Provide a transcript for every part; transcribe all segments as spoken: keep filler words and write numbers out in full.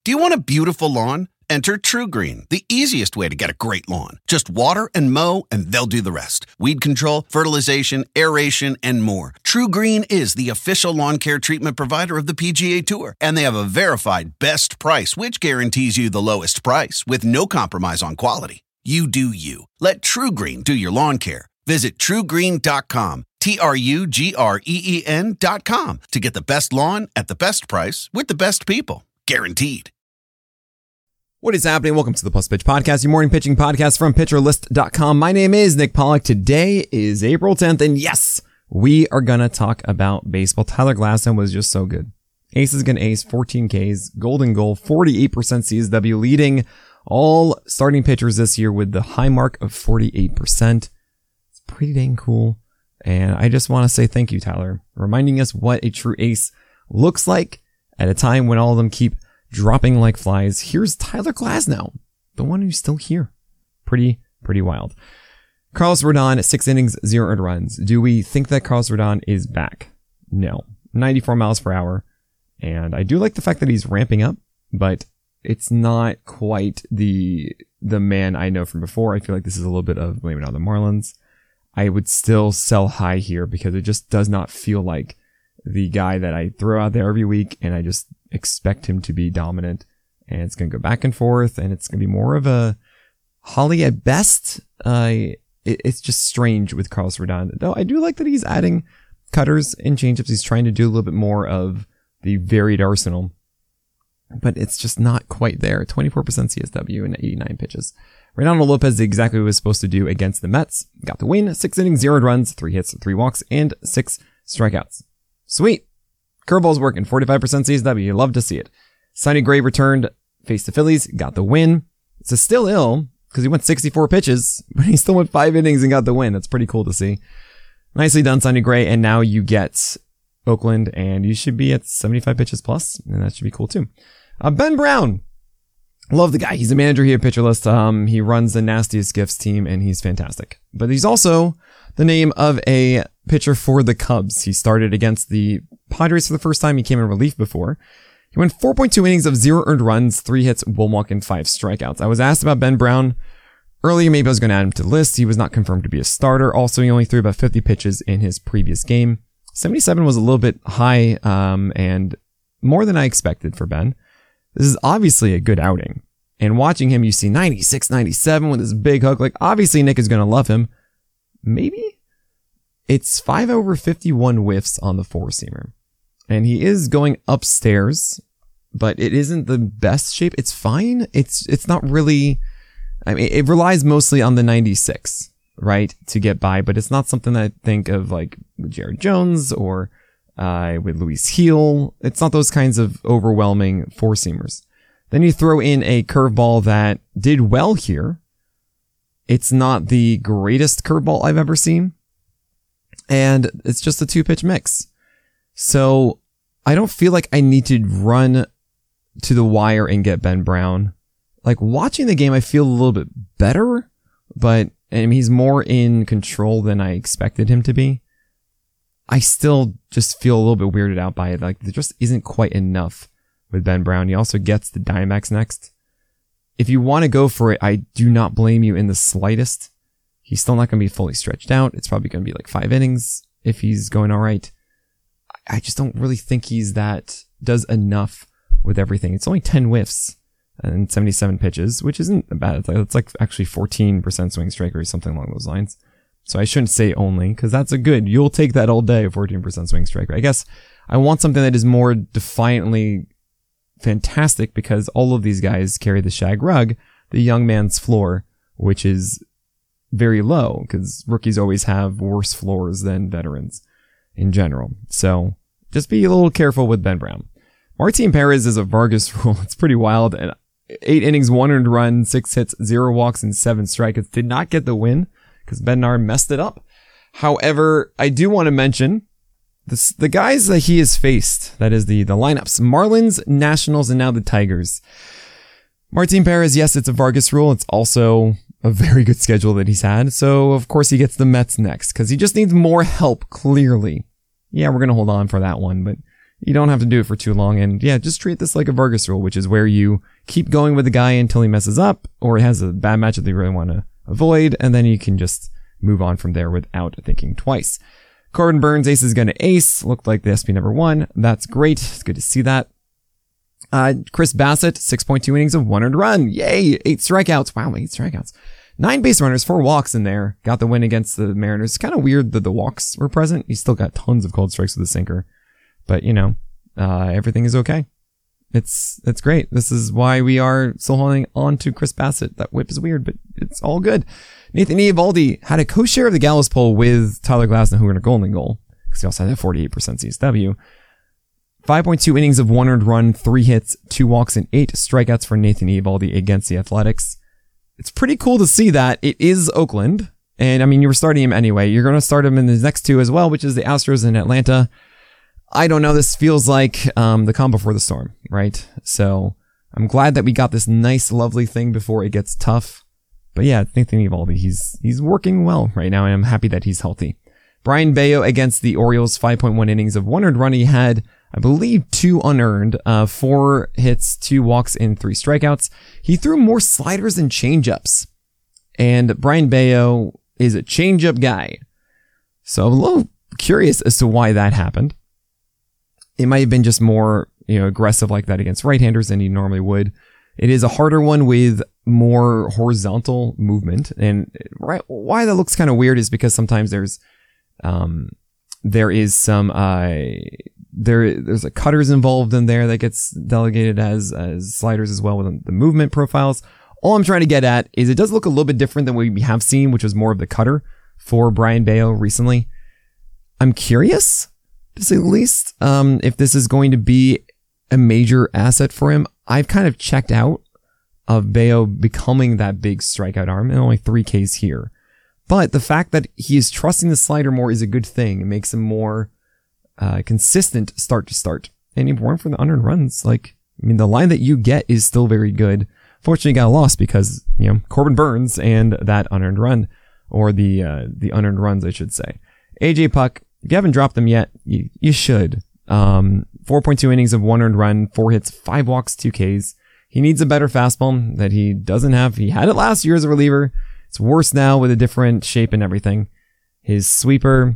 Do you want a beautiful lawn? Enter TruGreen, the easiest way to get a great lawn. Just water and mow, and they'll do the rest. Weed control, fertilization, aeration, and more. TruGreen is the official lawn care treatment provider of the P G A Tour, and they have a verified best price, which guarantees you the lowest price with no compromise on quality. You do you. Let TruGreen do your lawn care. Visit True Green dot com, T R U G R E E N dot com, to get the best lawn at the best price with the best people. Guaranteed. What is happening? Welcome to the Plus Pitch Podcast, your morning pitching podcast from pitcher list dot com. My name is Nick Pollack. Today is April tenth, and yes, we are going to talk about baseball. Tyler Glasnow was just so good. Ace is going to ace, fourteen Ks, golden goal, forty-eight percent C S W, leading all starting pitchers this year with the high mark of forty-eight percent. It's pretty dang cool. And I just want to say thank you, Tyler, reminding us what a true ace looks like at a time when all of them keep dropping like flies. Here's Tyler Glasnow, the one who's still here. Pretty, pretty wild. Carlos Rodon, six innings, zero earned runs. Do we think that Carlos Rodon is back? No. ninety-four miles per hour. And I do like the fact that he's ramping up, but it's not quite the the man I know from before. I feel like this is a little bit of blaming it on the Marlins. I would still sell high here because it just does not feel like the guy that I throw out there every week, and I just expect him to be dominant, and it's going to go back and forth, and it's going to be more of a Holly at best. Uh, it, it's just strange with Carlos Rodon. Though I do like that he's adding cutters and changeups. He's trying to do a little bit more of the varied arsenal, but it's just not quite there. twenty-four percent C S W and eighty-nine pitches. Reynaldo Lopez did exactly what he was supposed to do against the Mets. Got the win, six innings, zero runs, three hits, three walks, and six strikeouts. Sweet. Curveball's working, forty-five percent C S W. You love to see it. Sonny Gray returned, faced the Phillies, got the win. It's still ill because he went sixty-four pitches, but he still went five innings and got the win. That's pretty cool to see. Nicely done, Sonny Gray. And now you get Oakland, and you should be at seventy-five pitches plus, and that should be cool too. Uh, Ben Brown. Love the guy. He's a manager here at Pitcher List. Um, he runs the Nastiest Gifts team, and he's fantastic. But he's also the name of a pitcher for the Cubs. He started against the Padres for the first time. He came in relief before. He went four point two innings of zero earned runs, three hits, one walk, and five strikeouts. I was asked about Ben Brown earlier. Maybe I was going to add him to the list. He was not confirmed to be a starter. Also, he only threw about fifty pitches in his previous game. seventy-seven was a little bit high, um, and more than I expected for Ben. This is obviously a good outing. And watching him, you see ninety-six, ninety-seven with his big hook. Like, obviously, Nick is going to love him. Maybe? It's five over fifty-one whiffs on the four-seamer. And he is going upstairs, but it isn't the best shape. It's fine. It's it's not really... I mean, it relies mostly on the ninety-six, right, to get by. But it's not something that I think of, like, with Jared Jones or uh, with Luis Heel. It's not those kinds of overwhelming four-seamers. Then you throw in a curveball that did well here. It's not the greatest curveball I've ever seen. And it's just a two-pitch mix. So I don't feel like I need to run to the wire and get Ben Brown. Like, watching the game, I feel a little bit better, but I mean, he's more in control than I expected him to be. I still just feel a little bit weirded out by it. Like, there just isn't quite enough with Ben Brown. He also gets the Diamondbacks next. If you want to go for it, I do not blame you in the slightest. He's still not going to be fully stretched out. It's probably going to be like five innings if he's going all right. I just don't really think he's that, does enough with everything. It's only ten whiffs and seventy-seven pitches, which isn't bad. It's like, it's like actually fourteen percent swing strike or something along those lines. So I shouldn't say only, because that's a good, you'll take that all day, fourteen percent swing strike. I guess I want something that is more defiantly fantastic, because all of these guys carry the shag rug, the young man's floor, which is very low, because rookies always have worse floors than veterans in general. So just be a little careful with Ben Brown. Martin Perez is a Vargas rule. It's pretty wild. And eight innings, one earned run, six hits, zero walks, and seven strikeouts. Did not get the win because Bednar messed it up. However, I do want to mention this, the guys that he has faced. That is the, the lineups. Marlins, Nationals, and now the Tigers. Martin Perez, yes, it's a Vargas rule. It's also a very good schedule that he's had. So, of course, he gets the Mets next because he just needs more help, clearly. Yeah, we're going to hold on for that one, but you don't have to do it for too long. And yeah, just treat this like a Vargas rule, which is where you keep going with the guy until he messes up or he has a bad match that you really want to avoid. And then you can just move on from there without thinking twice. Corbin Burns, ace is going to ace. Looked like the S P number one. That's great. It's good to see that. Uh, Chris Bassett, six point two innings of one earned run. Yay. Eight strikeouts. Wow, eight strikeouts. Nine base runners, four walks in there. Got the win against the Mariners. It's kind of weird that the walks were present. He still got tons of cold strikes with the sinker. But, you know, uh, everything is okay. It's, it's great. This is why we are still holding on to Chris Bassett. That whip is weird, but it's all good. Nathan Eovaldi had a co-share of the Gallows poll with Tyler Glasnow, who earned a golden goal, because he also had a forty-eight percent C S W. five point two innings of one earned run, three hits, two walks, and eight strikeouts for Nathan Eovaldi against the Athletics. It's pretty cool to see that. It is Oakland. And I mean, you were starting him anyway. You're going to start him in the next two as well, which is the Astros in Atlanta. I don't know. This feels like um, the calm before the storm, right? So I'm glad that we got this nice, lovely thing before it gets tough. But yeah, Nathan Eovaldi, he's, he's working well right now, and I'm happy that he's healthy. Brian Bayo against the Orioles, five point one innings of one earned run. He had, I believe, two unearned, uh, four hits, two walks, and three strikeouts. He threw more sliders and changeups. And Brian Bayo is a changeup guy. So I'm a little curious as to why that happened. It might have been just more, you know, aggressive like that against right-handers than he normally would. It is a harder one with more horizontal movement. And right, why that looks kind of weird is because sometimes there's, um, there is some, uh, there, there's a cutters involved in there that gets delegated as, as sliders as well with the movement profiles. All I'm trying to get at is it does look a little bit different than we have seen, which was more of the cutter for Brian Bayo recently. I'm curious, to say the least, um, if this is going to be a major asset for him. I've kind of checked out of Bayo becoming that big strikeout arm, and only three Ks here. But the fact that he is trusting the slider more is a good thing. It makes him more uh, consistent start to start. And important for the unearned runs. Like, I mean, the line that you get is still very good. Fortunately, got lost because, you know, Corbin Burns and that unearned run, or the uh, the unearned runs, I should say. A J Puck, if you haven't dropped them yet, you, you should. Um, four point two innings of one earned run, four hits, five walks, two Ks. He needs a better fastball that he doesn't have. He had it last year as a reliever. It's worse now with a different shape and everything. His sweeper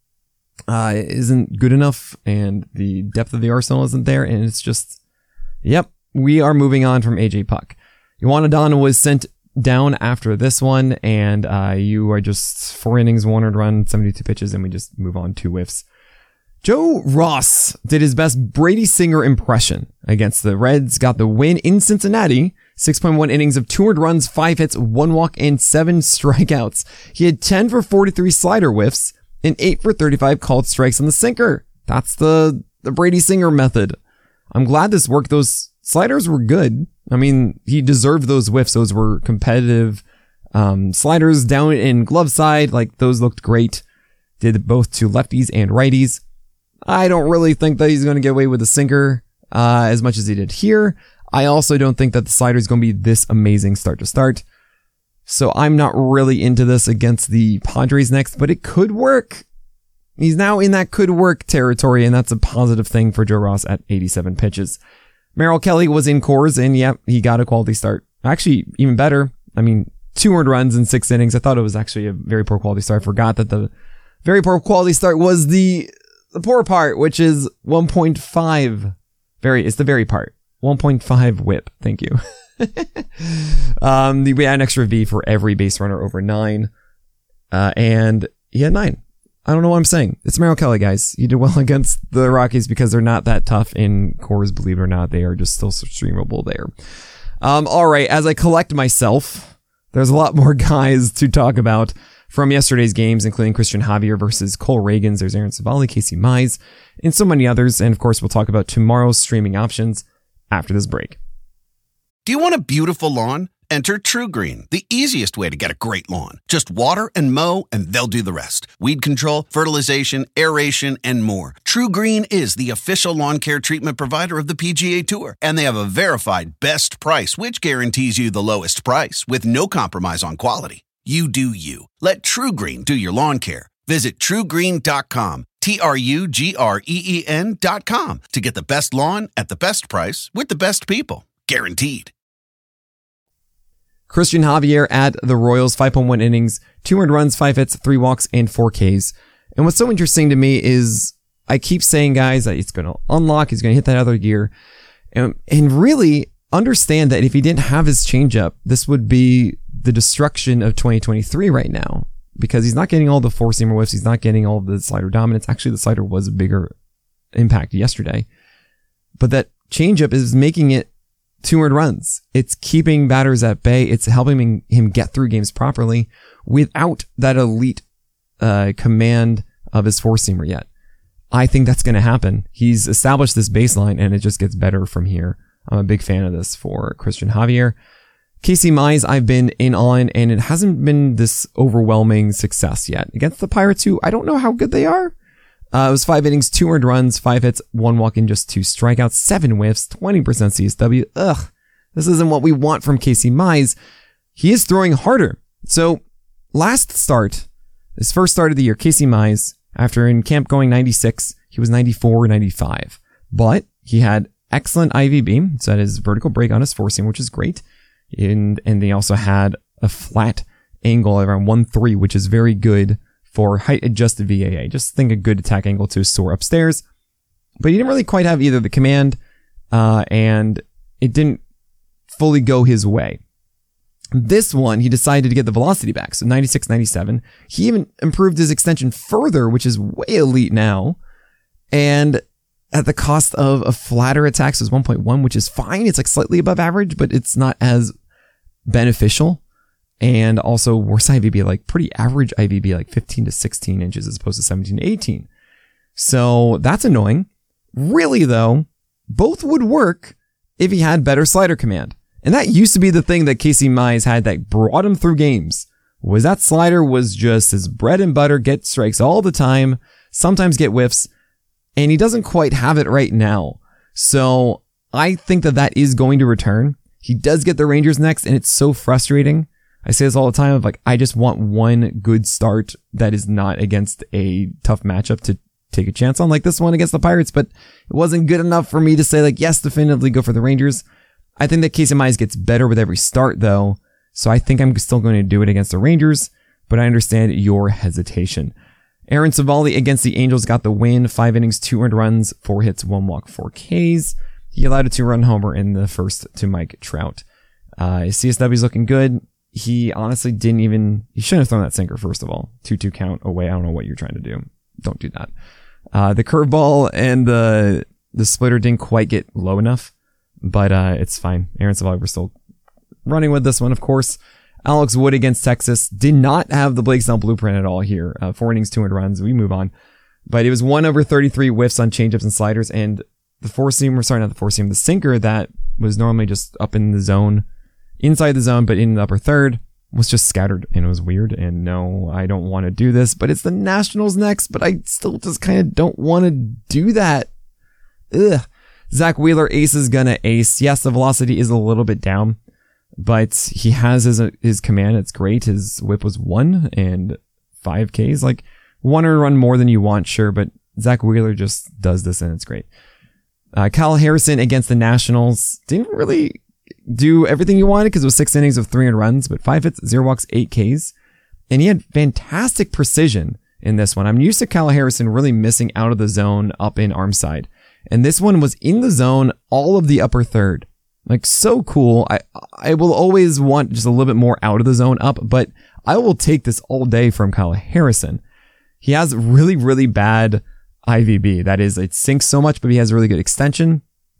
uh, isn't good enough, and the depth of the arsenal isn't there, and it's just, yep, we are moving on from A J Puck. Yoan Adana was sent down after this one, and uh, you are just four innings, one earned run, seventy-two pitches, and we just move on two whiffs. Joe Ross did his best Brady Singer impression against the Reds, got the win in Cincinnati, six point one innings of two earned runs, five hits, one walk, and seven strikeouts. He had ten for forty-three slider whiffs and eight for thirty-five called strikes on the sinker. That's the, the Brady Singer method. I'm glad this worked. Those sliders were good. I mean, he deserved those whiffs. Those were competitive um, sliders down in glove side. Like, those looked great. Did both to lefties and righties. I don't really think that he's going to get away with the sinker uh, as much as he did here. I also don't think that the slider is going to be this amazing start to start. So I'm not really into this against the Padres next, but it could work. He's now in that could work territory, and that's a positive thing for Joe Ross at eighty-seven pitches. Merrill Kelly was in Coors, and yeah, he got a quality start. Actually, even better. I mean, two earned runs in six innings. I thought it was actually a very poor quality start. I forgot that the very poor quality start was the the poor part, which is one point five. Very, it's the very part. one point five whip. Thank you. um, the, we had an extra V for every base runner over nine. Uh, and he had nine. I don't know what I'm saying. It's Merrill Kelly, guys. He did well against the Rockies because they're not that tough in Coors, believe it or not. They are just still streamable there. Um, all right. As I collect myself, there's a lot more guys to talk about from yesterday's games, including Christian Javier versus Cole Reagans. There's Aaron Savali, Casey Mize, and so many others. And of course, we'll talk about tomorrow's streaming options after this break. Do you want a beautiful lawn? Enter TruGreen, the easiest way to get a great lawn. Just water and mow, and they'll do the rest. Weed control, fertilization, aeration, and more. TruGreen is the official lawn care treatment provider of the P G A Tour, and they have a verified best price, which guarantees you the lowest price with no compromise on quality. You do you. Let TruGreen do your lawn care. Visit True Green dot com. T R U G R E E N dot com to get the best lawn at the best price with the best people. Guaranteed. Christian Javier at the Royals, five point one innings, two earned runs, five hits, three walks, and four Ks. And what's so interesting to me is I keep saying, guys, that it's going to unlock, he's going to hit that other gear. And, and really understand that if he didn't have his changeup, this would be the destruction of twenty twenty-three right now. Because he's not getting all the four-seamer whiffs. He's not getting all the slider dominance. Actually, the slider was a bigger impact yesterday. But that changeup is making it two earned runs. It's keeping batters at bay. It's helping him get through games properly without that elite uh, command of his four-seamer yet. I think that's going to happen. He's established this baseline, and it just gets better from here. I'm a big fan of this for Christian Javier. Casey Mize, I've been in on, and it hasn't been this overwhelming success yet. Against the Pirates, who I don't know how good they are. Uh, it was five innings, two earned runs, five hits, one walk, and just two strikeouts, seven whiffs, twenty percent C S W. Ugh, this isn't what we want from Casey Mize. He is throwing harder. So, last start, his first start of the year, Casey Mize, after in camp going ninety-six, he was ninety-four, ninety-five. But he had excellent I V B, so that is vertical break on his four-seam, which is great. And, and they also had a flat angle around one three, which is very good for height adjusted V A A. Just think a good attack angle to soar upstairs. But he didn't really quite have either the command, uh, and it didn't fully go his way. This one, he decided to get the velocity back. So ninety-six, ninety-seven. He even improved his extension further, which is way elite now. And at the cost of a flatter attack, so it's one point one, which is fine. It's like slightly above average, but it's not as beneficial. And also worse I V B, like pretty average I V B, like fifteen to sixteen inches as opposed to seventeen to eighteen. So that's annoying. Really though, both would work if he had better slider command. And that used to be the thing that Casey Mize had that brought him through games. Was that slider was just his bread and butter, get strikes all the time, sometimes get whiffs. And he doesn't quite have it right now. So I think that that is going to return. He does get the Rangers next, and it's so frustrating. I say this all the time of like, I just want one good start that is not against a tough matchup to take a chance on, like this one against the Pirates, but it wasn't good enough for me to say like, yes, definitively go for the Rangers. I think that Casey Mize gets better with every start though. So I think I'm still going to do it against the Rangers, but I understand your hesitation. Aaron Savali against the Angels got the win. Five innings, two earned runs, four hits, one walk, four Ks. He allowed a two-run homer in the first to Mike Trout. Uh, his C S W is looking good. He honestly didn't even, he shouldn't have thrown that sinker, first of all. two two count away. I don't know what you're trying to do. Don't do that. Uh, the curveball and the, the splitter didn't quite get low enough, but, uh, it's fine. Aaron Savali, we're still running with this one, of course. Alex Wood against Texas did not have the Blake Snell blueprint at all here. Uh, four innings, two earned runs. We move on. But it was one over thirty-three whiffs on changeups and sliders. And the four-seamer, sorry, not the four-seamer, the sinker that was normally just up in the zone, inside the zone, but in the upper third, was just scattered. And it was weird. And no, I don't want to do this, but it's the Nationals next. But I still just kind of don't want to do that. Ugh. Zach Wheeler, ace is gonna ace. Yes, the velocity is a little bit down, but he has his his command. It's great. His whip was one and five Ks. Like, one or run more than you want, sure, but Zach Wheeler just does this and it's great. Uh, Kyle Harrison against the Nationals didn't really do everything you wanted because it was six innings of three earned runs, but five hits, zero walks, eight Ks. And he had fantastic precision in this one. I'm used to Kyle Harrison really missing out of the zone up in arm side. And this one was in the zone all of the upper third. Like, so cool. I I will always want just a little bit more out of the zone up, but I will take this all day from Kyle Harrison. He has really, really bad I V B. That is, it sinks so much, but he has a really good extension.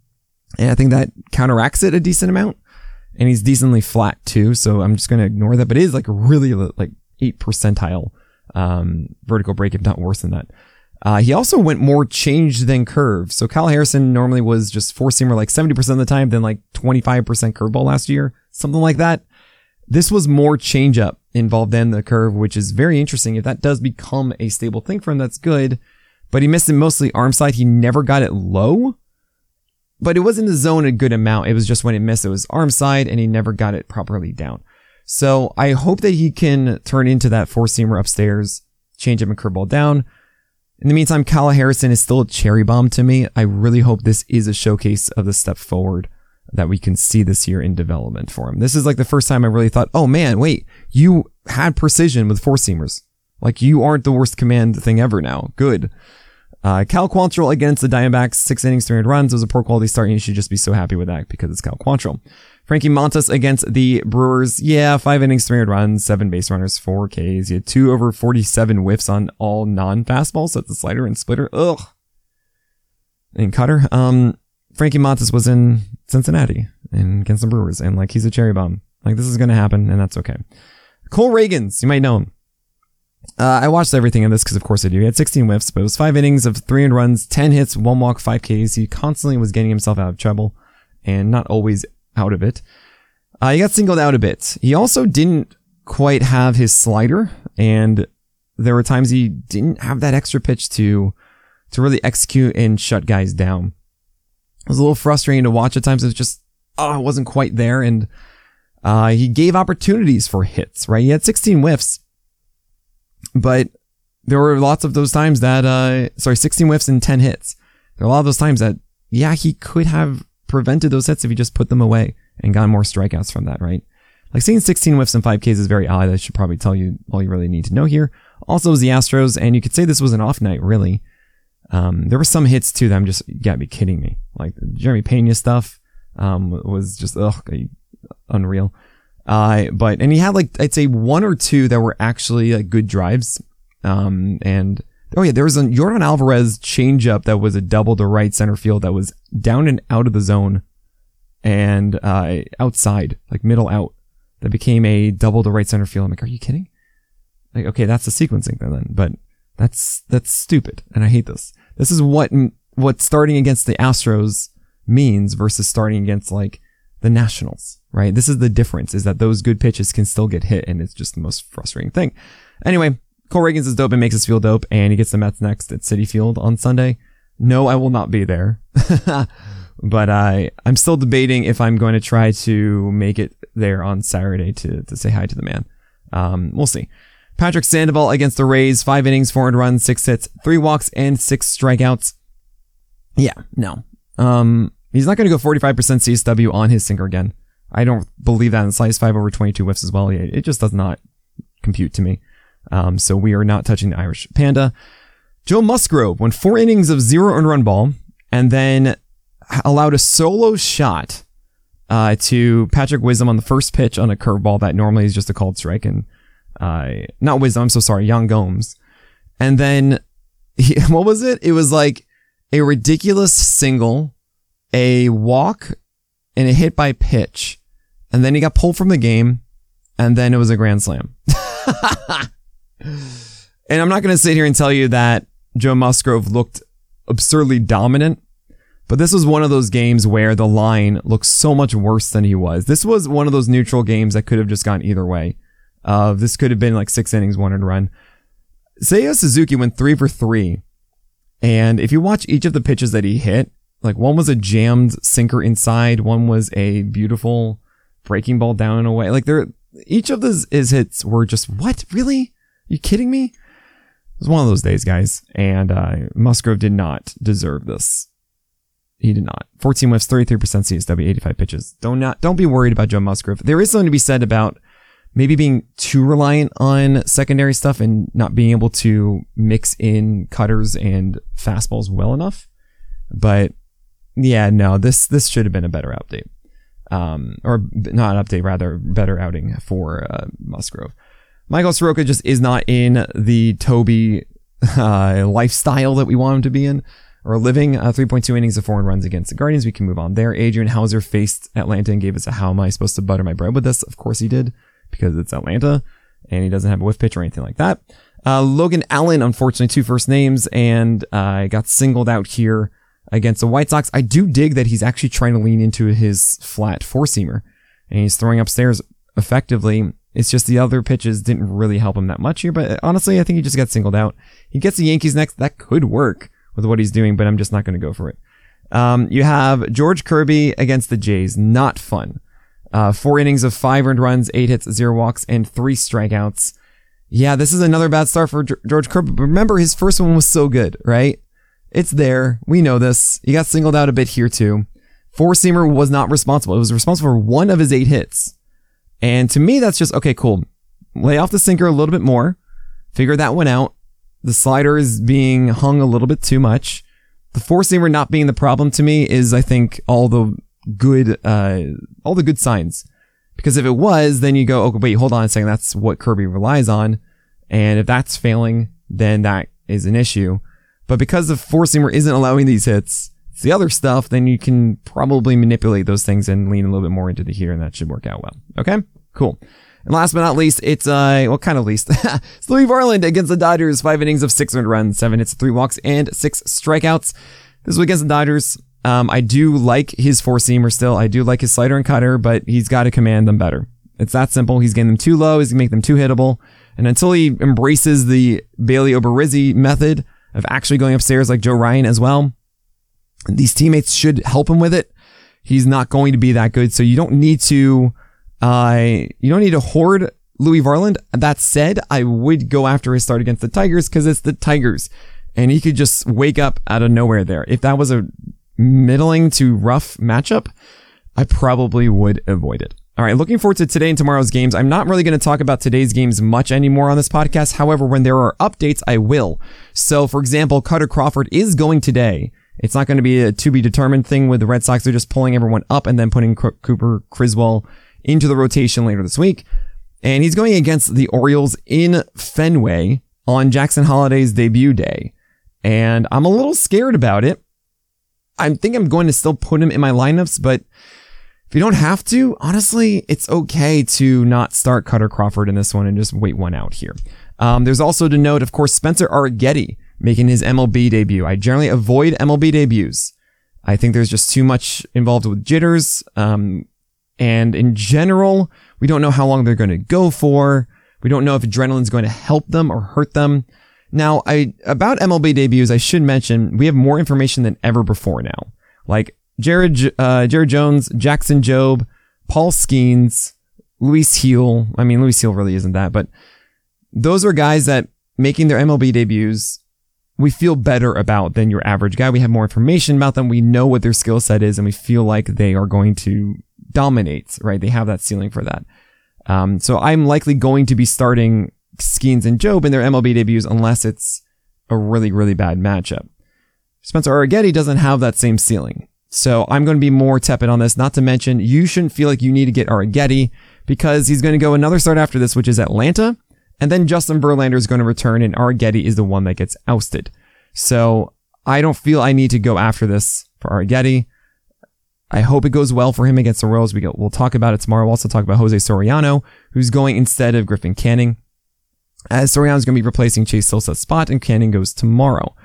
And I think that counteracts it a decent amount. And he's decently flat too, so I'm just going to ignore that. But it is like really like eight percentile um, vertical break, if not worse than that. Uh, he also went more change than curve. So Kyle Harrison normally was just four-seamer like seventy percent of the time, then like twenty-five percent curveball last year, something like that. This was more changeup involved than the curve, which is very interesting. If that does become a stable thing for him, that's good. But he missed it mostly arm side. He never got it low, but it was in the zone a good amount. It was just when it missed, it was arm side, and he never got it properly down. So I hope that he can turn into that four-seamer upstairs, change him and curveball down. In the meantime, Kyle Harrison is still a cherry bomb to me. I really hope this is a showcase of the step forward that we can see this year in development for him. This is like the first time I really thought, oh man, wait, you had precision with four seamers. Like, you aren't the worst command thing ever now. Good. Uh, Cal Quantrill against the Diamondbacks, six innings, three hundred runs. It was a poor quality start, and you should just be so happy with that because it's Cal Quantrill. Frankie Montas against the Brewers. Yeah, five innings, three hundred runs, seven base runners, four Ks. He had two over forty-seven whiffs on all non-fastballs. That's the slider and splitter. Ugh. And cutter. Um, Frankie Montas was in Cincinnati and against the Brewers, and like, he's a cherry bomb. Like, this is going to happen, and that's okay. Cole Reagans, you might know him. Uh, I watched everything in this because, of course, I do. He had sixteen whiffs, but it was five innings of three hundred runs, ten hits, one walk, five Ks. He constantly was getting himself out of trouble and not always out of it. Uh, he got singled out a bit. He also didn't quite have his slider, and there were times he didn't have that extra pitch to to really execute and shut guys down. It was a little frustrating to watch at times. It was just, oh, it wasn't quite there, and uh, he gave opportunities for hits, right? He had sixteen whiffs. But there were lots of those times that, uh, sorry, sixteen whiffs and ten hits. There are a lot of those times that, yeah, he could have prevented those hits if he just put them away and got more strikeouts from that, right? Like, seeing sixteen whiffs and five Ks is very odd. That should probably tell you all you really need to know here. Also, it was the Astros, and you could say this was an off night, really. Um, there were some hits too that I'm just, you gotta be kidding me. Like, the Jeremy Pena stuff, um, was just, ugh, unreal. Uh, but, and he had like, I'd say one or two that were actually like good drives. Um, and, oh yeah, there was a Yordan Alvarez changeup that was a double to right center field that was down and out of the zone and, uh, outside, like middle out, that became a double to right center field. I'm like, are you kidding? Like, okay, that's the sequencing thing then, but that's, that's stupid. And I hate this. This is what, what starting against the Astros means versus starting against like the Nationals, right? This is the difference, is that those good pitches can still get hit, and it's just the most frustrating thing. Anyway, Cole Reagans is dope and makes us feel dope, and he gets the Mets next at Citi Field on Sunday. No, I will not be there. But I, I'm still debating if I'm going to try to make it there on Saturday to, to say hi to the man. Um, we'll see. Patrick Sandoval against the Rays, five innings, four hundred runs, six hits, three walks, and six strikeouts. Yeah, no. Um, he's not going to go forty-five percent C S W on his sinker again. I don't believe that in the slice, five over twenty-two whiffs as well. It just does not compute to me. Um, so we are not touching the Irish Panda. Joe Musgrove went four innings of zero earned run ball and then allowed a solo shot uh, to Patrick Wisdom on the first pitch on a curveball that normally is just a called strike. And uh, not Wisdom, I'm so sorry, Yan Gomes. And then, he, what was it? It was like a ridiculous single, a walk, and a hit by pitch. And then he got pulled from the game, and then it was a grand slam. And I'm not going to sit here and tell you that Joe Musgrove looked absurdly dominant, but this was one of those games where the line looked so much worse than he was. This was one of those neutral games that could have just gone either way. Uh, this could have been like six innings, one and run. Seiya Suzuki went three for three. And if you watch each of the pitches that he hit, like one was a jammed sinker inside, one was a beautiful breaking ball down and away. Like there, each of his, his hits were just, what? Really? Are you kidding me? It was one of those days, guys. And uh, Musgrove did not deserve this. He did not. fourteen whiffs, thirty-three percent C S W, eighty-five pitches. Don't not don't be worried about Joe Musgrove. There is something to be said about maybe being too reliant on secondary stuff and not being able to mix in cutters and fastballs well enough. But yeah, no, this this should have been a better update. Um, or not update, rather better outing for uh, Musgrove. Michael Soroka just is not in the Toby uh, lifestyle that we want him to be in, or living. Uh, three point two innings of four runs against the Guardians. We can move on there. Adrian Hauser faced Atlanta and gave us a how am I supposed to butter my bread with this? Of course he did, because it's Atlanta, and he doesn't have a whiff pitch or anything like that. Uh, Logan Allen, unfortunately, two first names, and uh, got singled out here against the White Sox. I do dig that he's actually trying to lean into his flat four-seamer, and he's throwing upstairs effectively. It's just the other pitches didn't really help him that much here, but honestly, I think he just got singled out. He gets the Yankees next. That could work with what he's doing, but I'm just not going to go for it. Um, you have George Kirby against the Jays. Not fun. Uh, four innings of five earned runs, eight hits, zero walks, and three strikeouts. yeah, this is another bad start for George Kirby. But remember, his first one was so good, right? It's there. We know this. He got singled out a bit here too. Four-seamer was not responsible. It was responsible for one of his eight hits. And to me, that's just, okay, cool. Lay off the sinker a little bit more. Figure that one out. The slider is being hung a little bit too much. The four-seamer not being the problem to me is, I think, all the good, uh, all the good signs. Because if it was, then you go, okay, wait, hold on a second. That's what Kirby relies on. And if that's failing, then that is an issue. But because the four-seamer isn't allowing these hits, it's the other stuff, then you can probably manipulate those things and lean a little bit more into the heater, and that should work out well. Okay? Cool. And last but not least, it's, uh, well, kind of least. It's Louis Varland against the Dodgers. Five innings of six earned runs, seven hits, three walks, and six strikeouts. This was against the Dodgers. Um, I do like his four-seamer still. I do like his slider and cutter, but he's got to command them better. It's that simple. He's getting them too low. He's going to make them too hittable. And until he embraces the Bailey Oberizzi method of actually going upstairs like Joe Ryan as well, these teammates should help him with it. He's not going to be that good. So you don't need to, uh, you don't need to hoard Louis Varland. That said, I would go after his start against the Tigers because it's the Tigers and he could just wake up out of nowhere there. If that was a middling to rough matchup, I probably would avoid it. All right, looking forward to today and tomorrow's games. I'm not really going to talk about today's games much anymore on this podcast. However, when there are updates, I will. So, for example, Cutter Crawford is going today. It's not going to be a to-be-determined thing with the Red Sox. They're just pulling everyone up and then putting C- Cooper Criswell into the rotation later this week. And he's going against the Orioles in Fenway on Jackson Holliday's debut day. And I'm a little scared about it. I think I'm going to still put him in my lineups, but if you don't have to, honestly, it's okay to not start Cutter Crawford in this one and just wait one out here. Um, there's also to note, of course, Spencer Arrighetti making his M L B debut. I generally avoid M L B debuts. I think there's just too much involved with jitters. Um, and in general, we don't know how long they're going to go for. We don't know if adrenaline's going to help them or hurt them. Now, I about M L B debuts, I should mention, we have more information than ever before now. Like, Jared, uh, Jared Jones, Jackson Jobe, Paul Skeens, Luis Heel. I mean, Luis Heel really isn't that, but those are guys that making their M L B debuts, we feel better about than your average guy. We have more information about them. We know what their skill set is, and we feel like they are going to dominate, right? They have that ceiling for that. Um, so I'm likely going to be starting Skeens and Jobe in their M L B debuts unless it's a really, really bad matchup. Spencer Arrighetti doesn't have that same ceiling. So I'm going to be more tepid on this. Not to mention, you shouldn't feel like you need to get Arrighetti because he's going to go another start after this, which is Atlanta. And then Justin Verlander is going to return and Arrighetti is the one that gets ousted. So I don't feel I need to go after this for Arrighetti. I hope it goes well for him against the Royals. We go, we'll talk about it tomorrow. We'll also talk about Jose Soriano, who's going instead of Griffin Canning. As Soriano is going to be replacing Chase Silsa's spot and Canning goes tomorrow.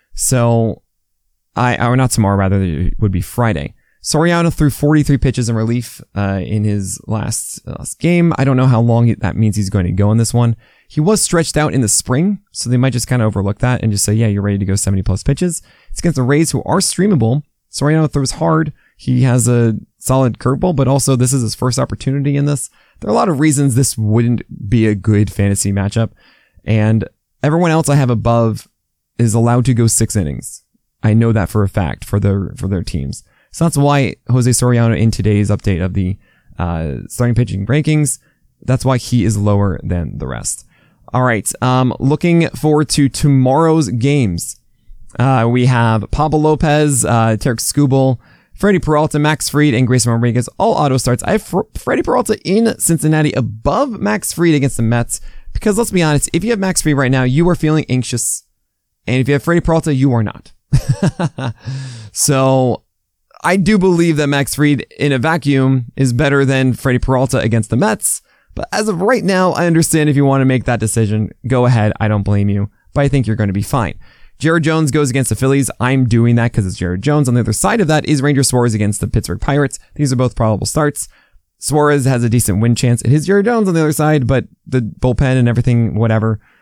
So I, or not tomorrow, rather, it would be Friday. Soriano threw forty-three pitches in relief uh, in his last, last game. I don't know how long he, that means he's going to go in this one. He was stretched out in the spring, so they might just kind of overlook that and just say, yeah, you're ready to go seventy plus pitches. It's against the Rays, who are streamable. Soriano throws hard. He has a solid curveball, but also this is his first opportunity in this. There are a lot of reasons this wouldn't be a good fantasy matchup, and everyone else I have above is allowed to go six innings. I know that for a fact for their for their teams. So that's why Jose Soriano in today's update of the uh, starting pitching rankings, that's why he is lower than the rest. All right, um, looking forward to tomorrow's games. Uh, we have Pablo Lopez, uh, Tarek Skubal, Freddie Peralta, Max Fried, and Grayson Rodriguez, all auto starts. I have Fr- Freddie Peralta in Cincinnati above Max Fried against the Mets because let's be honest, if you have Max Fried right now, you are feeling anxious. And if you have Freddie Peralta, you are not. So I do believe that Max Fried in a vacuum is better than Freddie Peralta against the Mets. But as of right now, I understand if you want to make that decision, go ahead. I don't blame you, but I think you're going to be fine. Jared Jones goes against the Phillies. I'm doing that because it's Jared Jones. On the other side of that is Ranger Suarez against the Pittsburgh Pirates. These are both probable starts. Suarez has a decent win chance. It is Jared Jones on the other side, but the bullpen and everything, whatever.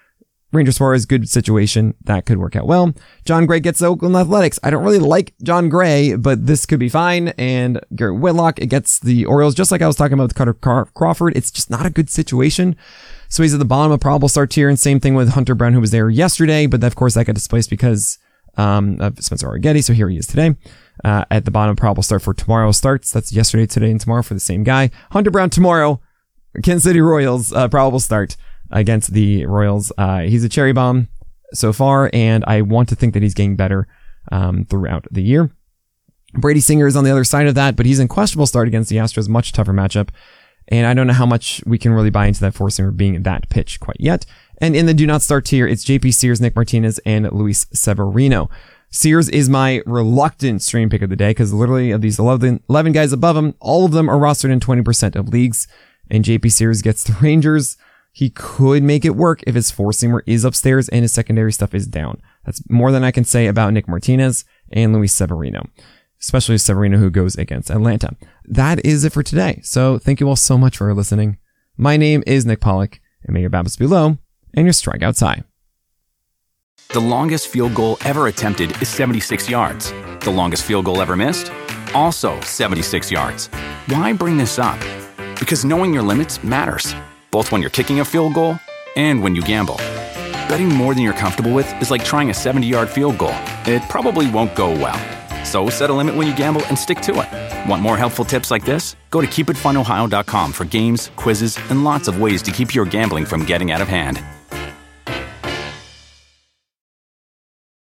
Ranger Suarez, good situation. That could work out well. John Gray gets the Oakland Athletics. I don't really like John Gray, but this could be fine. And Garrett Whitlock, it gets the Orioles, just like I was talking about with Cutter Crawford. It's just not a good situation. So he's at the bottom of probable start tier, and same thing with Hunter Brown, who was there yesterday, but of course that got displaced because um, of Spencer Arrighetti. So here he is today. Uh, at the bottom of probable start for tomorrow starts. That's yesterday, today, and tomorrow for the same guy. Hunter Brown tomorrow. Kansas City Royals, uh, probable start against the Royals. Uh, he's a cherry bomb so far, and I want to think that he's getting better um, throughout the year. Brady Singer is on the other side of that, but he's in questionable start against the Astros, much tougher matchup. And I don't know how much we can really buy into that four-seamer being that pitch quite yet. And in the do not start tier, it's J P Sears, Nick Martinez, and Luis Severino. Sears is my reluctant stream pick of the day because literally of these eleven, eleven guys above him, all of them are rostered in twenty percent of leagues. And J P Sears gets the Rangers. He could make it work if his four-seamer is upstairs and his secondary stuff is down. That's more than I can say about Nick Martinez and Luis Severino, especially Severino, who goes against Atlanta. That is it for today. So thank you all so much for listening. My name is Nick Pollock, and may your BABIPs be low and your strikeouts high. The longest field goal ever attempted is seventy-six yards. The longest field goal ever missed? Also seventy-six yards. Why bring this up? Because knowing your limits matters, both when you're kicking a field goal and when you gamble. Betting more than you're comfortable with is like trying a seventy-yard field goal. It probably won't go well. So set a limit when you gamble and stick to it. Want more helpful tips like this? Go to keep it fun ohio dot com for games, quizzes, and lots of ways to keep your gambling from getting out of hand.